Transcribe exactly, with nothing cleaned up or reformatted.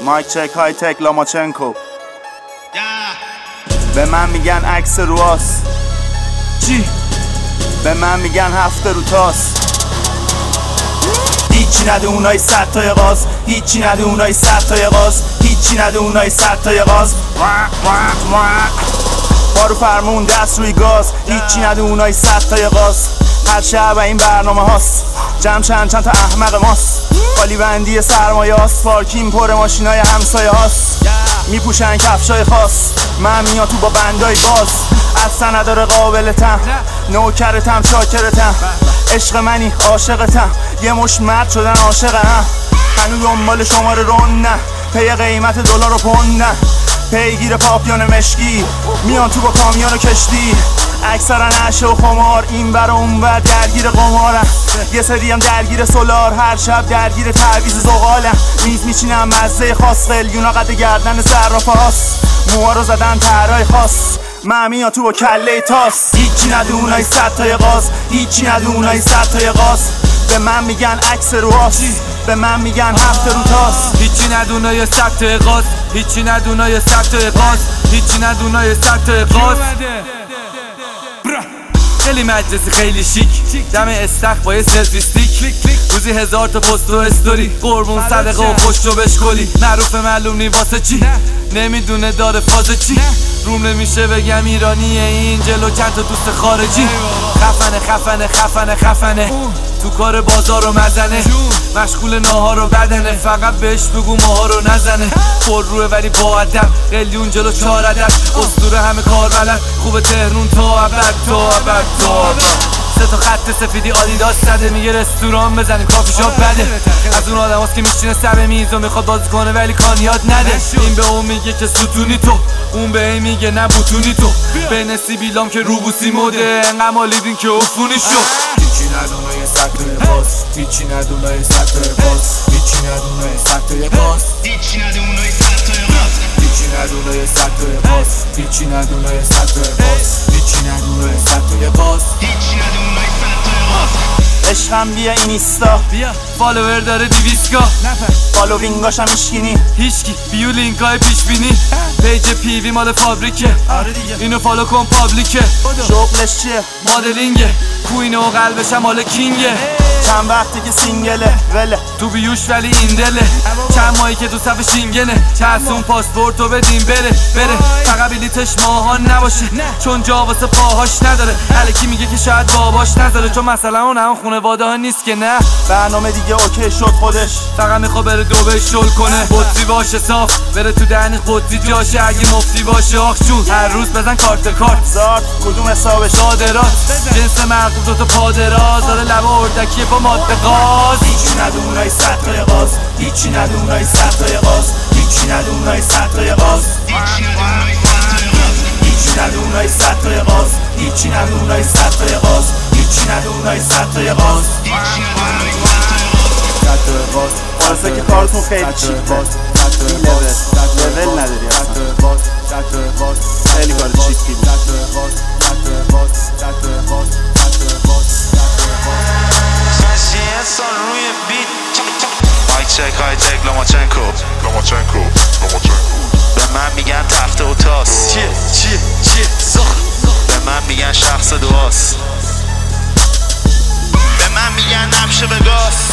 مایک چک های تک لاماچنکو. به من میگن عکس رواس چی؟ به من میگن هفته رو تاس. هیچی نده اونای صد تای غاز، هیچی نده اونای صد تای غاز، هیچی نده اونای صد تای غاز. بارو فرمون دست روی گاز، هیچی نده اونای صد تای غاز. هر شب این برنامه هاست، جمع چند چند تا احمق ماست. خالی بندی سرمایه هاست، پارکین پر ماشینای همسایه هاست. میپوشن کفشای خاص، من میاد تو با بندای باز. اصلا نداره قابلتم، نوکرتم شاکرتم. عشق منی عاشقتم، یه مش مرد شدن عاشقم. هنو دنبال شماره رون نه، پی قیمت دلار و پوند نه. پیگیر پاپیون مشکی، میان تو با کامیون و کشتی. اکثرا عشه و خمار، این بر و اون بر درگیر قمارم. یه سری هم درگیر سولار، هر شب درگیر تعویض زغالم. میز میچینم مزه خاص، قلیونا قد گردن صرافه هاست. موها رو زدن طرای خاص، من میان تو با کله تاس. هیچی نده اونای صد تای غاز، هیچی نده اونای صد تای غاز. به من میگن عکس رواس، به من میگن هفته رو تاس. هیچی ندونای صد تای غاز، هیچی ندونای صد تای غاز، هیچی ندونای صد تای غاز. خیلی مجلسی خیلی شیک، دم استخ با یه سلفی استیک. روزی هزار تا پست و استوری، قربون صدقه و خوش رو بشکلی. معروف معلوم نی واسه چی، نمیدونه داره فاز چی. روم نمیشه بگم ایرانیه این جلو چند تا دوست خارجی. خفنه خفنه خفنه خفنه تو کار بازار و مزنه. مشغول ناهار و بدنه، فقط بهش بگو ماها رو نزنه. پر روه ولی با ادب، قلیون جلو چهار ادب. اسطوره همه کار بلد، خوب تهرون تا ابد تا ابد تا ابد. سه تا خط سفیدی آدیداس زده، میگه رستوران بزنیم کافی شاپ بده. از اون آدم هست که میشینه سر میز و میخواد بازی کنه ولی کان یاد نده. این به اون میگه که ستونی تو، اون به این میگه نه بوتونی تو. بین سیبیلام که روبوسی موده، انقدر مالیدین که افونی شد. هیچی ندونای صد تای غاز، هیچی ندونای صد تای غاز، هیچی ندونای صد تای غاز، هیچی ندونای صد تای غاز، هیچی ندونای صد تای غاز، هیچی ندونای صد تای غاز، هیچی ندونای صد تای غاز، هیچی ندونای صد تای غاز. عشقم بیا اینستا، بیا فالوور داره دیویسکا. فالوینگاشم ایشگینی، هیچکی بیو لینکای پیش بینی. پیج پیوی مال فابریکه، اینو فالو کن پابلیکه. شغلش چیه؟ مدلینگه، کوینه و قلبش هم مال کینگه. چند وقتی که سینگله وله تو بیوش ولی این دله، چند ماهی که تو صف شینگنه. چسون پاسپورتو بدیم بره بره، فقط بلیتش ماهان نباشه چون جا واسه پاهاش نداره. الکی میگه که شاید باباش نذاره، چون مثلا اون هم خونواده ها نیست که نه. برنامه دیگه اوکی شد خودش، فقط میخوا بره دوبه شل کنه. بطری باشه صاف، بره تو دهن قطری جاشه. اگه مفتی باشه آخ جون، هر روز بزن کارت کارت. زارت کدوم حسابش؟ صادرات جنس مرغوب دوتا پادراز، داره لبه اردکیه با ماده غاز. هیچی نده اونای صد تای غاز، هیچی نده اونای صد تای غاز، هیچی نده اونای صد تای غاز، هیچی نده اونای صد تای غاز، هیچی نده اونای صد تای غاز، هیچی نده اونای صد تای غاز. واسه که کارتون خیلی چیپه، این لول لول نداری اصلا، خیلی کار چیپی بود. مایک چک های تک لاماچنکو. لاماچنکو لاماچنکو به من میگن تفته و تاس. چیه چیه چیه زخ. به من میگن شخص دعاست. به من میگن نبشه وگاس.